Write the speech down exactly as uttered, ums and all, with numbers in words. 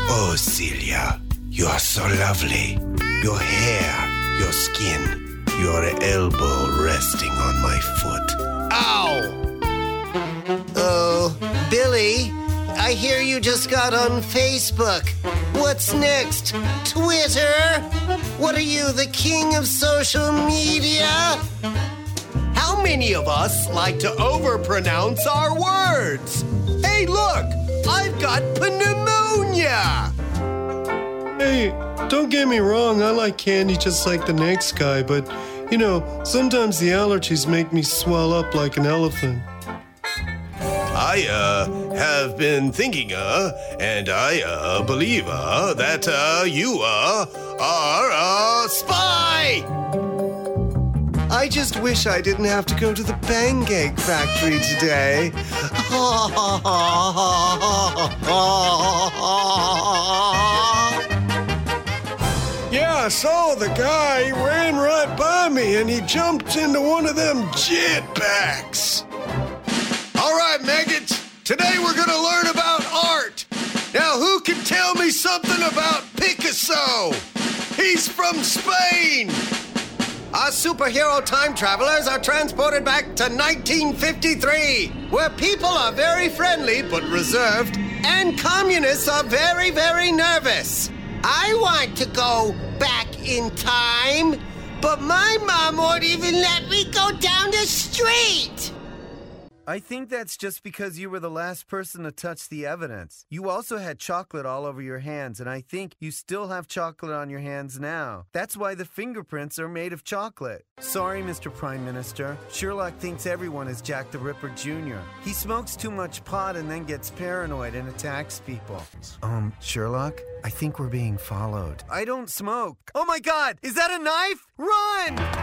Oh, Celia, you are so lovely. Your hair, your skin, your elbow resting on my foot. Ow! Oh, Billy, I hear you just got on Facebook. What's next? Twitter? What are you, the king of social media? How many of us like to overpronounce our words? Hey, look! I've got pneumonia! Hey, don't get me wrong, I like candy just like the next guy, but, you know, sometimes the allergies make me swell up like an elephant. I, uh, have been thinking, uh, and I, uh, believe, uh, that, uh, you, uh, are a spy! I just wish I didn't have to go to the pancake factory today. Yeah, so the guy ran right by me and he jumped into one of them jetpacks. All right, maggots, today we're going to learn about art. Now, who can tell me something about Picasso? He's from Spain. Our superhero time travelers are transported back to nineteen fifty-three, where people are very friendly but reserved, and communists are very, very nervous. I want to go back in time, but my mom won't even let me go down the street. I think that's just because you were the last person to touch the evidence. You also had chocolate all over your hands, and I think you still have chocolate on your hands now. That's why the fingerprints are made of chocolate. Sorry, Mister Prime Minister. Sherlock thinks everyone is Jack the Ripper Junior He smokes too much pot and then gets paranoid and attacks people. Um, Sherlock, I think we're being followed. I don't smoke. Oh my God, is that a knife? Run!